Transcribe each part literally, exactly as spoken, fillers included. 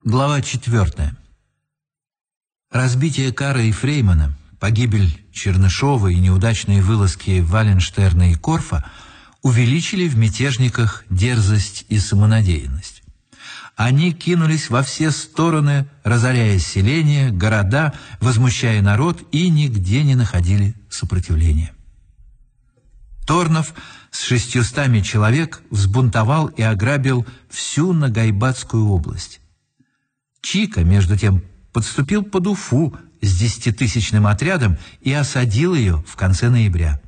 Глава четвертая. Разбитие Карра и Фреймана, погибель Чернышова и неудачные вылазки Валенштерна и Корфа увеличили в мятежниках дерзость и самонадеянность. Они кинулись во все стороны, разоряя селения, города, возмущая народ, и нигде не находили сопротивления. Торнов с шестьюстами человек взбунтовал и ограбил всю Нагайбатскую область. Чика, между тем, подступил под Уфу с десятитысячным отрядом и осадил ее в конце ноября.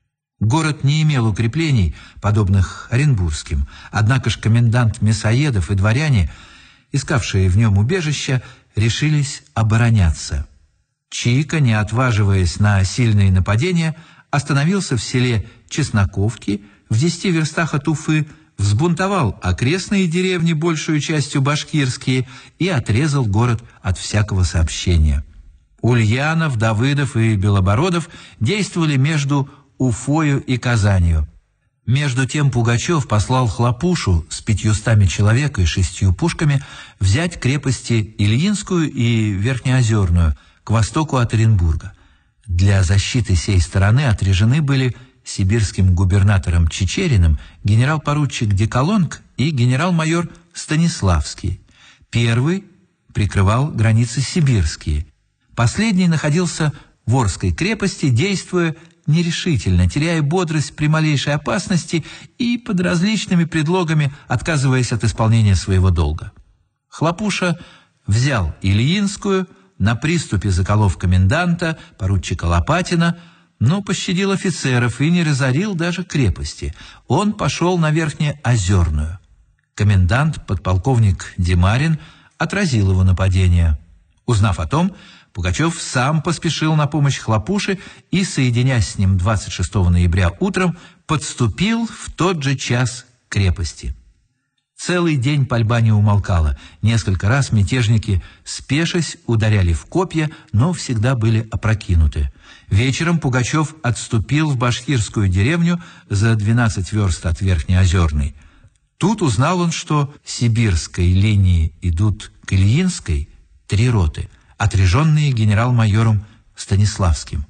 Город не имел укреплений, подобных Оренбургским, однако ж комендант Мясоедов и дворяне, искавшие в нем убежища, решились обороняться. Чика, не отваживаясь на сильные нападения, остановился в селе Чесноковки в десяти верстах от Уфы, взбунтовал окрестные деревни, большую частью башкирские, и отрезал город от всякого сообщения. Ульянов, Давыдов и Белобородов действовали между Уфою и Казанью. Между тем Пугачев послал Хлопушу с пятьюстами человек и шестью пушками взять крепости Ильинскую и Верхнеозерную к востоку от Оренбурга. Для защиты сей стороны отряжены были сибирским губернатором Чичериным генерал-поручик Деколонг и генерал-майор Станиславский. Первый прикрывал границы сибирские. Последний находился в Орской крепости, действуя нерешительно, теряя бодрость при малейшей опасности и под различными предлогами отказываясь от исполнения своего долга. Хлопуша взял Ильинскую, на приступе заколов коменданта, поручика Лопатина, но пощадил офицеров и не разорил даже крепости. Он пошел на Верхнеозерную. Комендант, подполковник Демарин, отразил его нападение. Узнав о том, Пугачев сам поспешил на помощь Хлопуше и, соединясь с ним двадцать шестого ноября утром, подступил в тот же час к крепости. Целый день пальба не умолкала. Несколько раз мятежники, спешась, ударяли в копья, но всегда были опрокинуты. Вечером Пугачев отступил в башкирскую деревню за двенадцать верст от Верхнеозерной. Тут узнал он, что сибирской линии идут к Ильинской три роты, отряженные генерал-майором Станиславским.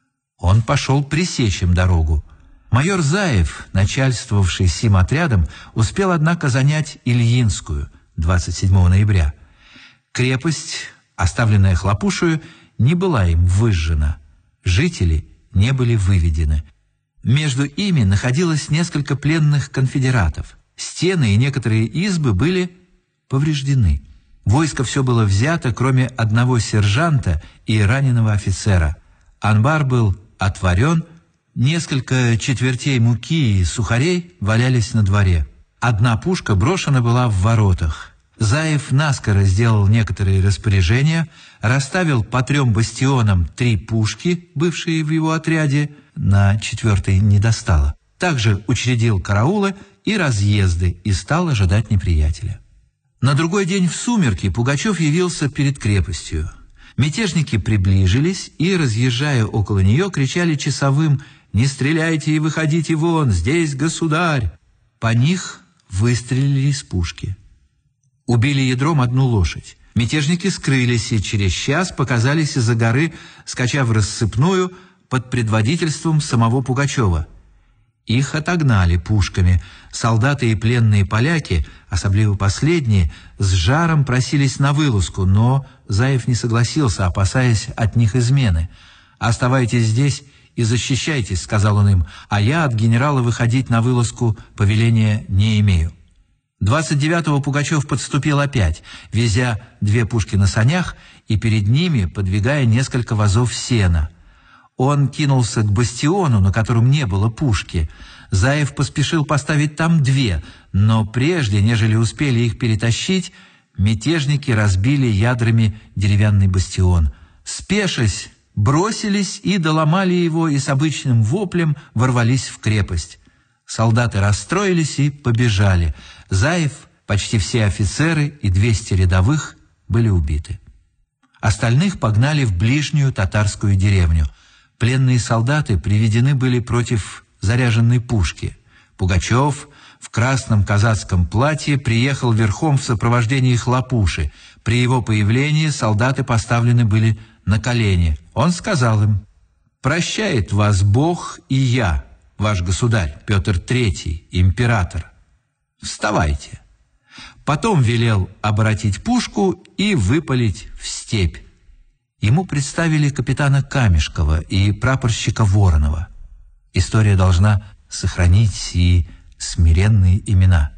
Он пошел пресечь им дорогу. Майор Заев, начальствовавший сим отрядом, успел, однако, занять Ильинскую двадцать седьмого ноября. Крепость, оставленная Хлопушею, не была им выжжена. Жители не были выведены. Между ими находилось несколько пленных конфедератов. Стены и некоторые избы были повреждены. Войско все было взято, кроме одного сержанта и раненого офицера. Анбар был отворен, несколько четвертей муки и сухарей валялись на дворе. Одна пушка брошена была в воротах. Заев наскоро сделал некоторые распоряжения, расставил по трем бастионам три пушки, бывшие в его отряде, на четвертой не достало. Также учредил караулы и разъезды и стал ожидать неприятеля. На другой день в сумерки Пугачев явился перед крепостью. Мятежники приближились и, разъезжая около нее, кричали часовым: «Не стреляйте и выходите вон, здесь государь!» По них выстрелили из пушки. Убили ядром одну лошадь. Мятежники скрылись и через час показались из-за горы, скача в рассыпную под предводительством самого Пугачева. Их отогнали пушками. Солдаты и пленные поляки, особливо последние, с жаром просились на вылазку, но Заев не согласился, опасаясь от них измены. «Оставайтесь здесь и защищайтесь», — сказал он им, «а я от генерала выходить на вылазку повеления не имею». двадцать девятого Пугачев подступил опять, везя две пушки на санях и перед ними подвигая несколько вазов сена. Он кинулся к бастиону, на котором не было пушки. Заев поспешил поставить там две, но прежде, нежели успели их перетащить, мятежники разбили ядрами деревянный бастион. Спешась, бросились и доломали его, и с обычным воплем ворвались в крепость. Солдаты расстроились и побежали. Заев, почти все офицеры и двести рядовых были убиты. Остальных погнали в ближнюю татарскую деревню. Пленные солдаты приведены были против заряженной пушки. Пугачев в красном казацком платье приехал верхом в сопровождении хлопуши. При его появлении солдаты поставлены были на колени. Он сказал им: «Прощает вас Бог и я, ваш государь Петр Третий, император. Вставайте». Потом велел оборотить пушку и выпалить в степь. Ему представили капитана Камешкова и прапорщика Воронова. История должна сохранить сии смиренные имена.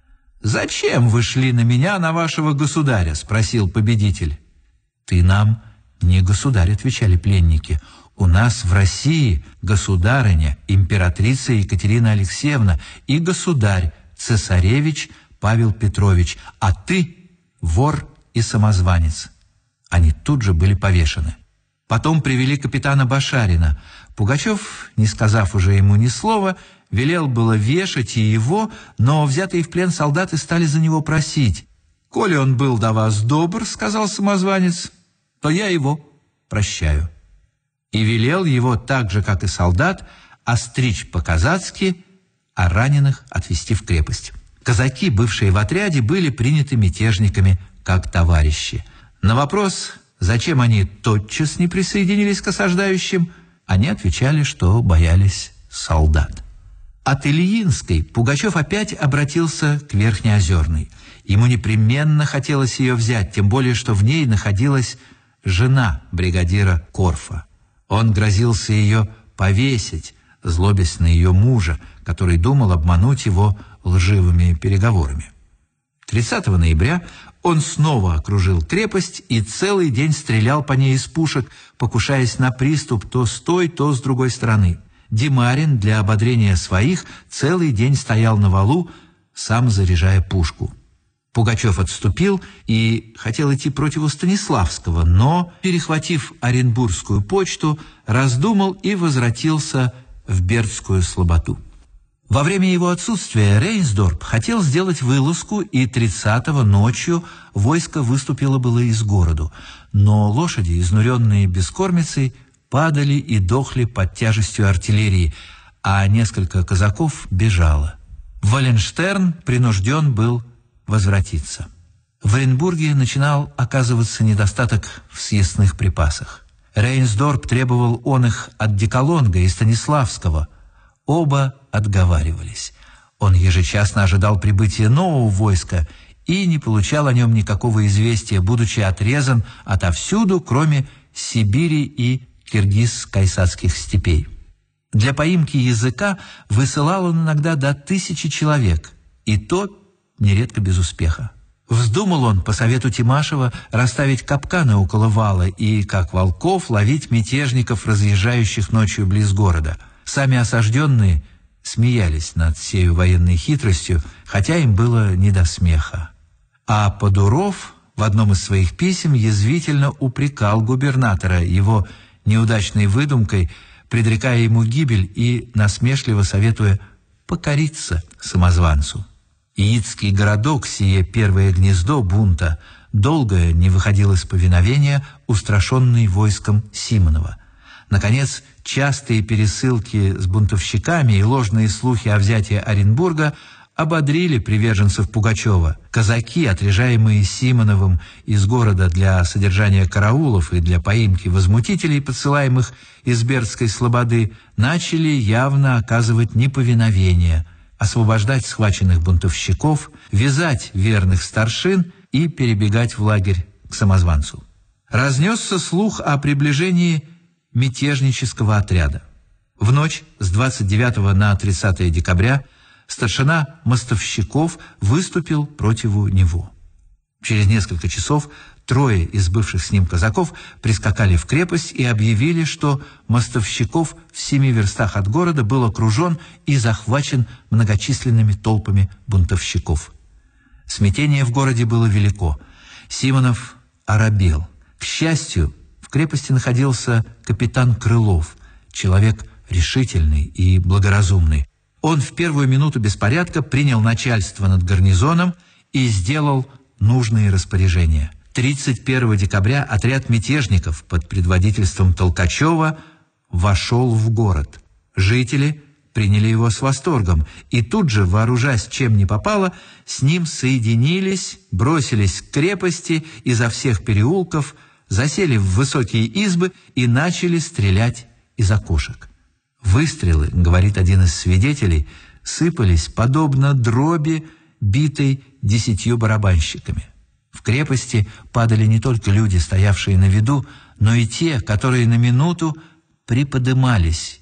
«Зачем вы шли на меня, на вашего государя?» — спросил победитель. «Ты нам не государь», — отвечали пленники. «У нас в России государыня, императрица Екатерина Алексеевна, и государь, цесаревич Павел Петрович, а ты вор и самозванец». Они тут же были повешены. Потом привели капитана Башарина. Пугачев, не сказав уже ему ни слова, велел было вешать и его, но взятые в плен солдаты стали за него просить. «Коли он был до вас добр, — сказал самозванец, — то я его прощаю». И велел его, так же, как и солдат, остричь по-казацки, а раненых отвезти в крепость. Казаки, бывшие в отряде, были приняты мятежниками как товарищи. На вопрос, зачем они тотчас не присоединились к осаждающим, они отвечали, что боялись солдат. От Ильинской Пугачев опять обратился к Верхнеозерной. Ему непременно хотелось ее взять, тем более, что в ней находилась жена бригадира Корфа. Он грозился ее повесить, злобясь на ее мужа, который думал обмануть его лживыми переговорами. тридцатого ноября он снова окружил крепость и целый день стрелял по ней из пушек, покушаясь на приступ то с той, то с другой стороны. Демарин для ободрения своих целый день стоял на валу, сам заряжая пушку. Пугачев отступил и хотел идти против Станиславского, но, перехватив Оренбургскую почту, раздумал и возвратился в Бердскую слободу. Во время его отсутствия Рейнсдорп хотел сделать вылазку, и тридцатого ночью войско выступило было из города, но лошади, изнуренные бескормицей, падали и дохли под тяжестью артиллерии, а несколько казаков бежало. Валенштерн принужден был возвратиться. В Оренбурге начинал оказываться недостаток в съестных припасах. Рейнсдорп требовал он их от Деколонга и Станиславского. Оба отговаривались. Он ежечасно ожидал прибытия нового войска и не получал о нем никакого известия, будучи отрезан отовсюду, кроме Сибири и киргиз-кайсацких степей. Для поимки языка высылал он иногда до тысячи человек, и то нередко без успеха. Вздумал он, по совету Тимашева, расставить капканы около вала и, как волков, ловить мятежников, разъезжающих ночью близ города. Сами осажденные смеялись над сею военной хитростью, хотя им было не до смеха. А Подуров в одном из своих писем язвительно упрекал губернатора его неудачной выдумкой, предрекая ему гибель и насмешливо советуя покориться самозванцу. Яицкий городок, сие первое гнездо бунта, долго не выходил из повиновения, устрашенный войском Симонова. Наконец, частые пересылки с бунтовщиками и ложные слухи о взятии Оренбурга ободрили приверженцев Пугачева. Казаки, отряжаемые Симоновым из города для содержания караулов и для поимки возмутителей, подсылаемых из Бердской слободы, начали явно оказывать неповиновение, освобождать схваченных бунтовщиков, вязать верных старшин и перебегать в лагерь к самозванцу. Разнесся слух о приближении мятежнического отряда. В ночь с двадцать девятого на тридцатое декабря старшина Мостовщиков выступил против него. Через несколько часов трое из бывших с ним казаков прискакали в крепость и объявили, что Мостовщиков в семи верстах от города был окружен и захвачен многочисленными толпами бунтовщиков. Смятение в городе было велико. Симонов оробел. К счастью, в крепости находился капитан Крылов, человек решительный и благоразумный. Он в первую минуту беспорядка принял начальство над гарнизоном и сделал нужные распоряжения. тридцать первого декабря отряд мятежников под предводительством Толкачева вошел в город. Жители приняли его с восторгом, и тут же, вооружаясь чем ни попало, с ним соединились, бросились к крепости изо всех переулков, засели в высокие избы и начали стрелять из окошек. Выстрелы, говорит один из свидетелей, сыпались подобно дроби, битой десятью барабанщиками. В крепости падали не только люди, стоявшие на виду, но и те, которые на минуту приподымались.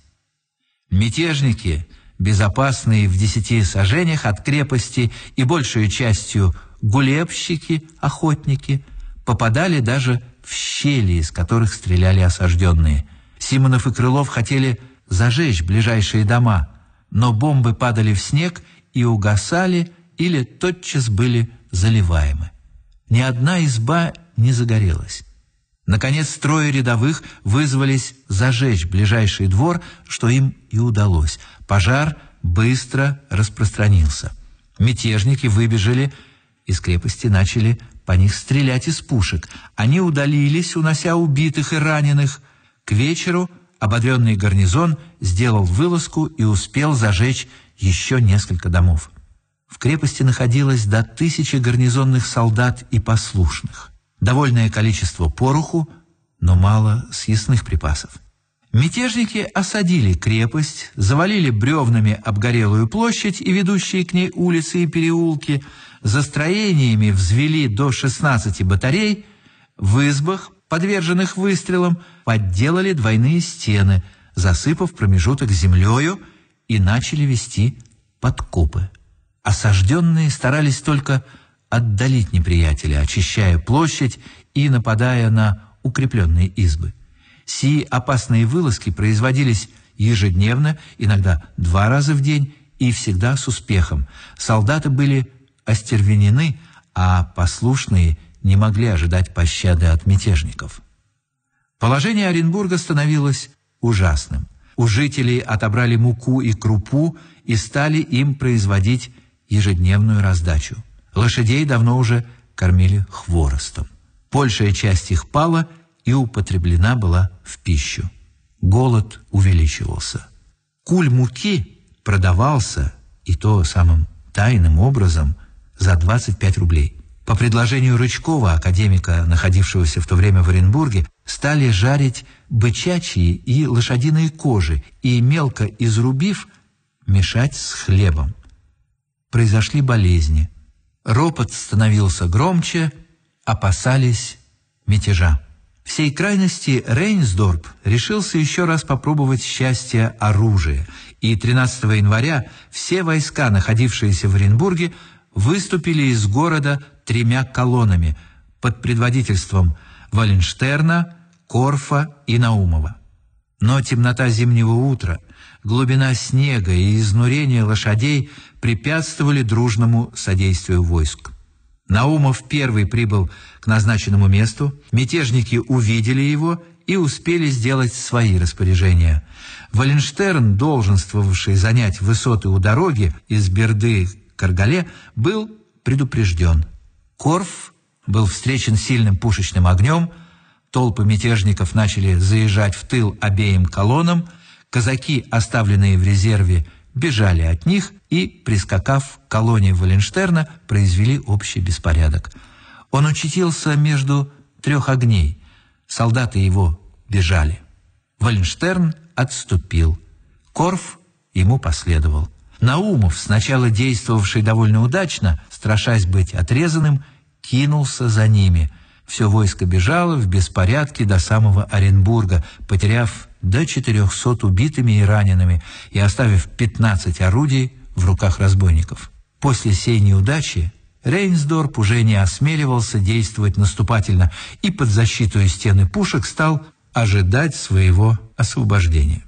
Мятежники, безопасные в десяти сажениях от крепости и большей частью гулебщики, охотники, попадали даже в щели, из которых стреляли осажденные. Симонов и Крылов хотели зажечь ближайшие дома, но бомбы падали в снег и угасали или тотчас были заливаемы. Ни одна изба не загорелась. Наконец, трое рядовых вызвались зажечь ближайший двор, что им и удалось. Пожар быстро распространился. Мятежники выбежали из крепости, начали по них стрелять из пушек. Они удалились, унося убитых и раненых. К вечеру ободренный гарнизон сделал вылазку и успел зажечь еще несколько домов. В крепости находилось до тысячи гарнизонных солдат и послушных. Довольное количество пороху, но мало съестных припасов. Мятежники осадили крепость, завалили бревнами обгорелую площадь и ведущие к ней улицы и переулки, за строениями взвели до шестнадцати батарей, в избах, подверженных выстрелам, подделали двойные стены, засыпав промежуток землею, и начали вести подкопы. Осажденные старались только отдалить неприятеля, очищая площадь и нападая на укрепленные избы. Сии опасные вылазки производились ежедневно, иногда два раза в день, и всегда с успехом. Солдаты были остервенены, а послушные не могли ожидать пощады от мятежников. Положение Оренбурга становилось ужасным. У жителей отобрали муку и крупу и стали им производить ежедневную раздачу. Лошадей давно уже кормили хворостом. Большая часть их пала и употреблена была в пищу. Голод увеличивался. Куль муки продавался, и то самым тайным образом, за двадцать пять рублей. По предложению Рычкова, академика, находившегося в то время в Оренбурге, стали жарить бычачьи и лошадиные кожи и, мелко изрубив, мешать с хлебом. Произошли болезни. Ропот становился громче, опасались мятежа. В сей крайности Рейнсдорп решился еще раз попробовать счастье оружия, и тринадцатого января все войска, находившиеся в Оренбурге, выступили из города тремя колоннами под предводительством Валенштерна, Корфа и Наумова. Но темнота зимнего утра, глубина снега и изнурение лошадей препятствовали дружному содействию войск. Наумов первый прибыл к назначенному месту, мятежники увидели его и успели сделать свои распоряжения. Валенштерн, долженствовавший занять высоты у дороги из Берды к Каргале, был предупрежден. Корф был встречен сильным пушечным огнем, толпы мятежников начали заезжать в тыл обеим колоннам, казаки, оставленные в резерве, бежали от них и, прискакав к колонне Валенштерна, произвели общий беспорядок. Он очутился между трех огней. Солдаты его бежали. Валенштерн отступил. Корф ему последовал. Наумов, сначала действовавший довольно удачно, страшась быть отрезанным, кинулся за ними. Все войско бежало в беспорядке до самого Оренбурга, потеряв до четырехсот убитыми и ранеными и оставив пятнадцать орудий в руках разбойников. После сей неудачи Рейнсдорп уже не осмеливался действовать наступательно и под защиту стены пушек стал ожидать своего освобождения.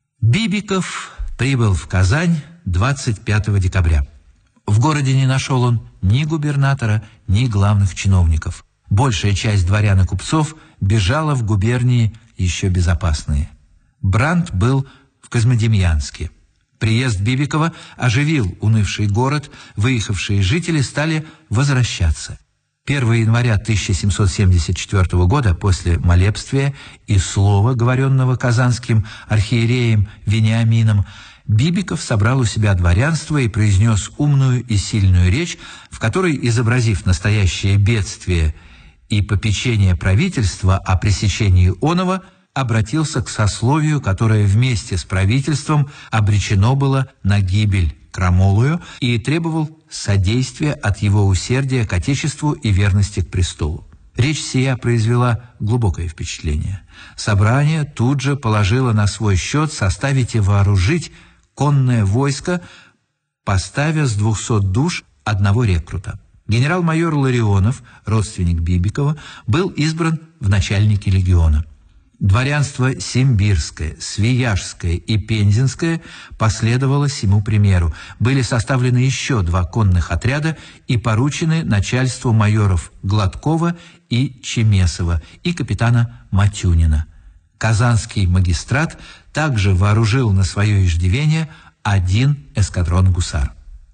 Бибиков прибыл в Казань двадцать пятого декабря. В городе не нашел он ни губернатора, ни главных чиновников. Большая часть дворян и купцов бежала в губернии еще безопасные. Брандт был в Козьмодемьянске. Приезд Бибикова оживил унывший город, выехавшие жители стали возвращаться. первого января тысяча семьсот семьдесят четвёртого года, после молебствия и слова, говоренного казанским архиереем Вениамином, Бибиков собрал у себя дворянство и произнес умную и сильную речь, в которой, изобразив настоящее бедствие и попечение правительства о пресечении оного, обратился к сословию, которое вместе с правительством обречено было на гибель крамолую, и требовал содействия от его усердия к Отечеству и верности к престолу. Речь сия произвела глубокое впечатление. Собрание тут же положило на свой счет составить и вооружить конное войско, поставя с двухсот душ одного рекрута. Генерал-майор Ларионов, родственник Бибикова, был избран в начальники легиона. Дворянство Симбирское, Свияжское и Пензенское последовало сему примеру. Были составлены еще два конных отряда и поручены начальству майоров Гладкова и Чемесова и капитана Матюнина. Казанский магистрат также вооружил на свое иждивение один эскадрон гусар.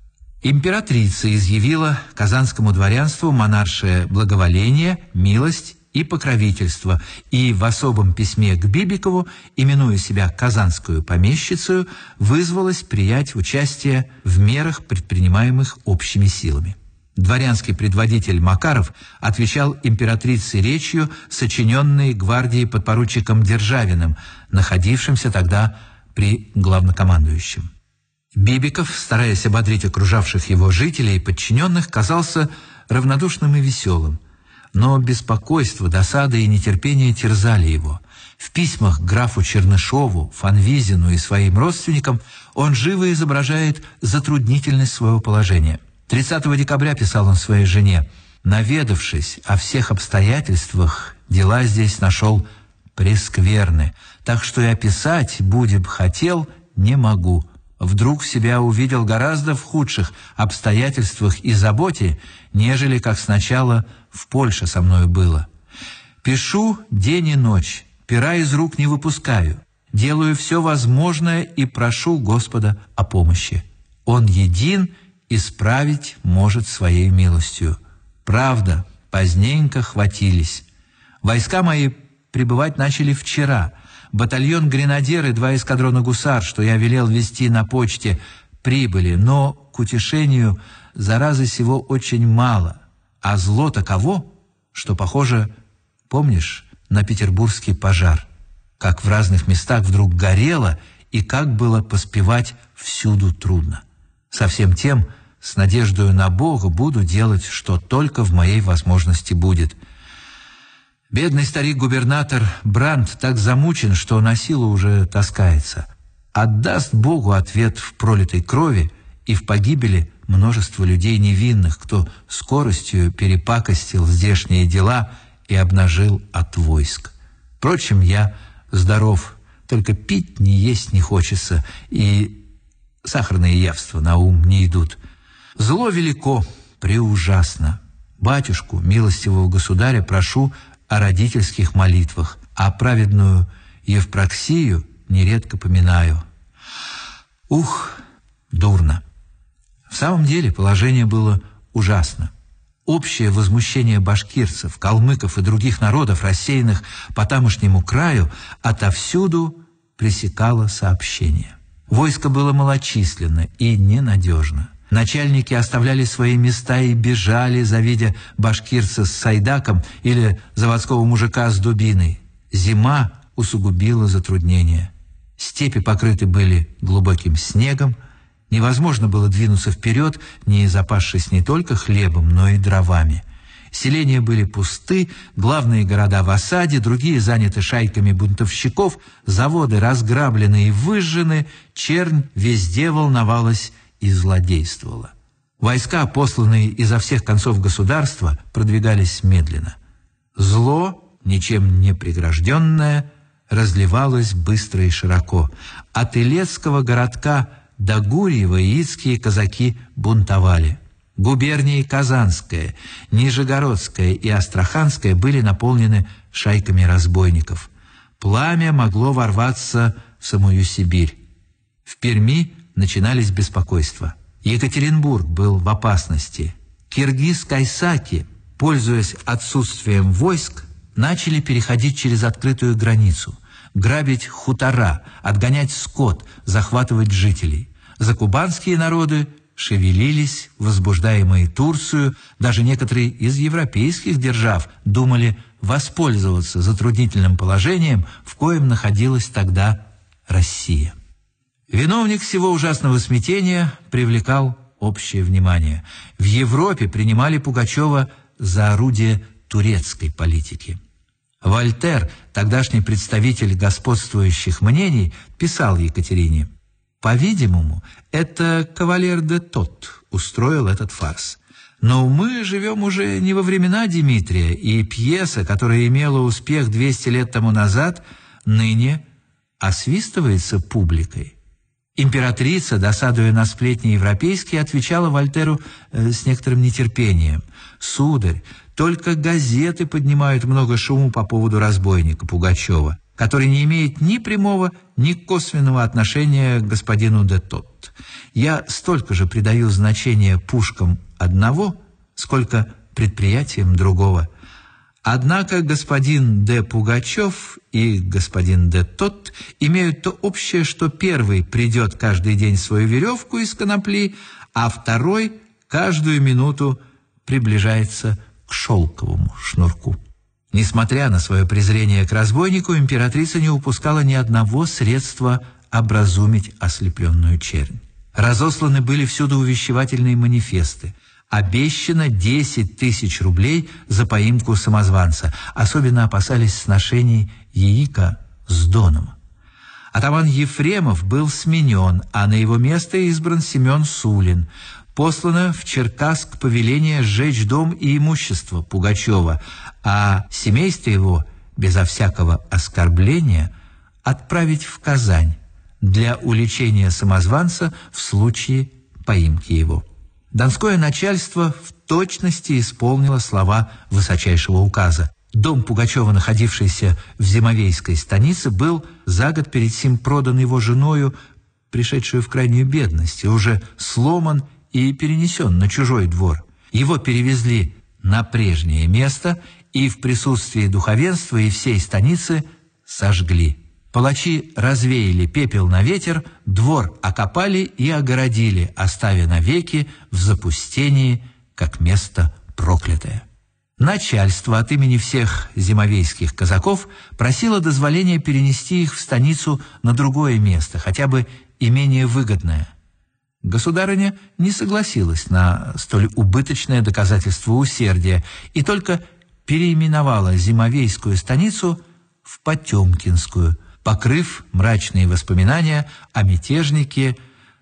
Императрица изъявила казанскому дворянству монаршее благоволение, милость и покровительство, и в особом письме к Бибикову, именуя себя казанскую помещицею, вызвалась принять участие в мерах, предпринимаемых общими силами. Дворянский предводитель Макаров отвечал императрице речью, сочиненной гвардией подпоручиком Державиным, находившимся тогда при главнокомандующем. Бибиков, стараясь ободрить окружавших его жителей и подчиненных, казался равнодушным и веселым. Но беспокойство, досада и нетерпение терзали его. В письмах к графу Чернышову, Фанвизину и своим родственникам он живо изображает затруднительность своего положения. тридцатого декабря писал он своей жене: «Наведавшись о всех обстоятельствах, дела здесь нашел прескверны, так что я писать, будь б хотел, не могу. Вдруг себя увидел гораздо в худших обстоятельствах и заботе, нежели как сначала в Польше со мною было. Пишу день и ночь, пера из рук не выпускаю, делаю все возможное и прошу Господа о помощи. Он един исправить может своей милостью. Правда, поздненько хватились. Войска мои прибывать начали вчера. Батальон гренадер и два эскадрона гусар, что я велел вести на почте, прибыли, но, к утешению, заразы сего очень мало, а зло таково, что похоже, помнишь, на петербургский пожар, как в разных местах вдруг горело и как было поспевать всюду трудно. Со всем тем, с надеждою на Бога, буду делать, что только в моей возможности будет. Бедный старик-губернатор Брандт так замучен, что на силу уже таскается. Отдаст Богу ответ в пролитой крови и в погибели множество людей невинных, кто скоростью перепакостил здешние дела и обнажил от войск. Впрочем, я здоров, только пить не есть не хочется, и сахарные явства на ум не идут. Зло велико, преужасно. Батюшку, милостивого государя, прошу о родительских молитвах, а праведную Евпроксию нередко поминаю. Ух, дурно. В самом деле положение было ужасно. Общее возмущение башкирцев, калмыков и других народов, рассеянных по тамошнему краю, отовсюду пресекало сообщение. Войско было малочисленно и ненадежно. Начальники оставляли свои места и бежали, завидя башкирца с сайдаком или заводского мужика с дубиной. Зима усугубила затруднения. Степи покрыты были глубоким снегом. Невозможно было двинуться вперед, не запасшись не только хлебом, но и дровами. Селения были пусты, главные города в осаде, другие заняты шайками бунтовщиков, заводы разграблены и выжжены, чернь везде волновалась и злодействовала. Войска, посланные изо всех концов государства, продвигались медленно. Зло, ничем не прегражденное, разливалось быстро и широко. От Илецкого городка до Гурьева яицкие казаки бунтовали. Губернии Казанская, Нижегородская и Астраханская были наполнены шайками разбойников. Пламя могло ворваться в самую Сибирь. В Перми начинались беспокойства. Екатеринбург был в опасности. Киргиз-Кайсаки, пользуясь отсутствием войск, начали переходить через открытую границу. грабить хутора, отгонять скот, захватывать жителей. Закубанские народы шевелились, возбуждаемые Турцию. Даже некоторые из европейских держав думали воспользоваться затруднительным положением, в коем находилась тогда Россия. Виновник всего ужасного смятения привлекал общее внимание. В Европе принимали Пугачева за орудие турецкой политики. Вольтер, тогдашний представитель господствующих мнений, писал Екатерине: «По-видимому, это кавалер де Тот устроил этот фарс. Но мы живем уже не во времена Дмитрия, и пьеса, которая имела успех двести лет тому назад, ныне освистывается публикой». Императрица, досадуя на сплетни европейские, отвечала Вольтеру э, с некоторым нетерпением: «Сударь, только газеты поднимают много шуму по поводу разбойника Пугачева, который не имеет ни прямого, ни косвенного отношения к господину де Тот. Я столько же придаю значение пушкам одного, сколько предприятиям другого. Однако господин де Пугачев и господин де Тот имеют то общее, что первый придет каждый день свою веревку из конопли, а второй каждую минуту приближается к шелковому шнурку». Несмотря на свое презрение к разбойнику, императрица не упускала ни одного средства образумить ослепленную чернь. Разосланы были всюду увещевательные манифесты. Обещано десять тысяч рублей за поимку самозванца. Особенно опасались сношений Яика с Доном. Атаман Ефремов был сменен, а на его место избран Семен Сулин. Послано в Черкасск повеление сжечь дом и имущество Пугачева, а семейство его, безо всякого оскорбления, отправить в Казань для уличения самозванца в случае поимки его. Донское начальство в точности исполнило слова высочайшего указа. Дом Пугачева, находившийся в Зимовейской станице, был за год перед сим продан его женою, пришедшую в крайнюю бедность, и уже сломан и перенесен на чужой двор. Его перевезли на прежнее место и в присутствии духовенства и всей станицы сожгли. Палачи развеяли пепел на ветер, двор окопали и огородили, оставя навеки в запустении, как место проклятое. Начальство от имени всех зимовейских казаков просило дозволения перенести их в станицу на другое место, хотя бы и менее выгодное. Государыня не согласилась на столь убыточное доказательство усердия и только переименовала Зимовейскую станицу в Потемкинскую, покрыв мрачные воспоминания о мятежнике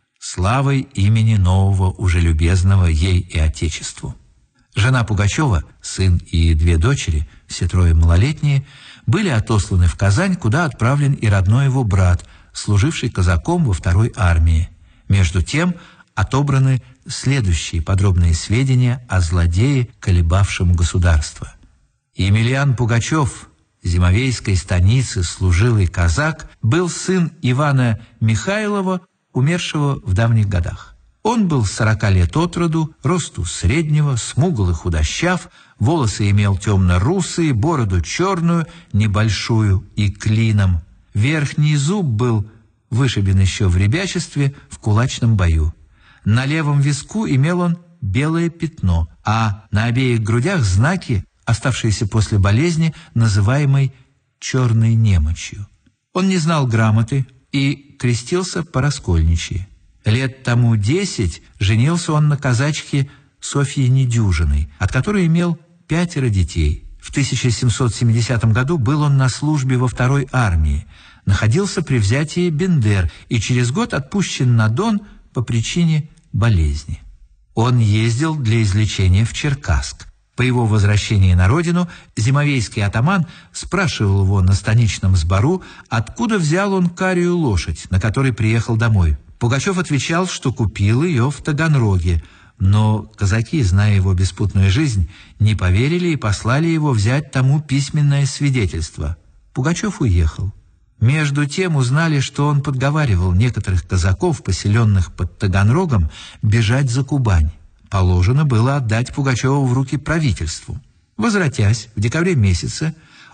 славой имени нового, уже любезного ей и Отечеству. Жена Пугачева, сын и две дочери, все трое малолетние, были отосланы в Казань, куда отправлен и родной его брат, служивший казаком во второй армии. Между тем отобраны следующие подробные сведения о злодее, колебавшем государство. Емельян Пугачев, Зимовейской станицы служилый казак, был сын Ивана Михайлова, умершего в давних годах. Он был сорока лет от роду, росту среднего, смугл и худощав, волосы имел темно-русые, бороду черную, небольшую и клином. Верхний зуб был вышибен еще в ребячестве в кулачном бою. На левом виску имел он белое пятно, а на обеих грудях знаки, оставшиеся после болезни, называемой черной немочью. Он не знал грамоты и крестился по-раскольничьи. Лет тому десять женился он на казачке Софье Недюжиной, от которой имел пятеро детей. В тысяча семьсот семидесятом году был он на службе во второй армии, находился при взятии Бендер и через год отпущен на Дон по причине болезни. Он ездил для излечения в Черкасск. По его возвращении на родину зимовейский атаман спрашивал его на станичном сбору, откуда взял он карию лошадь, на которой приехал домой. Пугачев отвечал, что купил ее в Таганроге, но казаки, зная его беспутную жизнь, не поверили и послали его взять тому письменное свидетельство. Пугачев уехал. Между тем узнали, что он подговаривал некоторых казаков, поселенных под Таганрогом, бежать за Кубань. Положено было отдать Пугачева в руки правительству. Возвратясь в декабре месяце,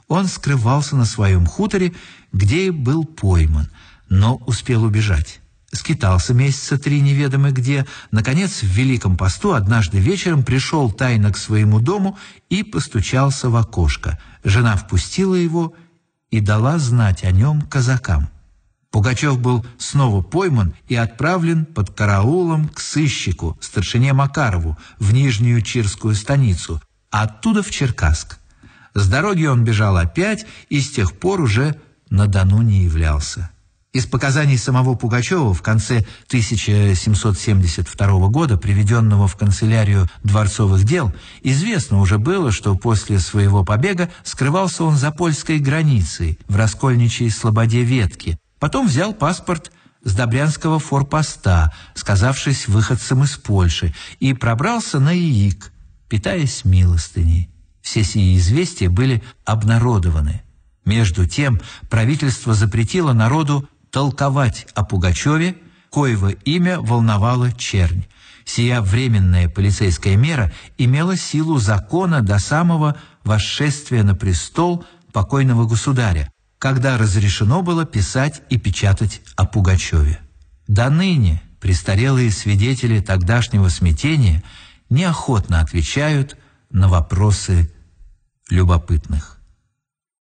Он скрывался на своем хуторе, где и был пойман, но успел убежать. Скитался месяца три неведомо где. Наконец, в Великом посту однажды вечером пришел тайно к своему дому и постучался в окошко. Жена впустила его и дала знать о нем казакам. Пугачев был снова пойман и отправлен под караулом к сыщику, старшине Макарову, в Нижнюю Чирскую станицу, а оттуда в Черкасск. С дороги он бежал опять и с тех пор уже на Дону не являлся. Из показаний самого Пугачева в конце тысяча семьсот семьдесят второго года, приведенного в канцелярию дворцовых дел, известно уже было, что после своего побега скрывался он за польской границей в раскольничьей слободе Ветки. Потом взял паспорт с Добрянского форпоста, сказавшись выходцем из Польши, и пробрался на Яик, питаясь милостыней. Все сии известия были обнародованы. Между тем правительство запретило народу толковать о Пугачеве, коего имя волновало чернь. Сия временная полицейская мера имела силу закона до самого восшествия на престол покойного государя, когда разрешено было писать и печатать о Пугачеве. До ныне престарелые свидетели тогдашнего смятения неохотно отвечают на вопросы любопытных.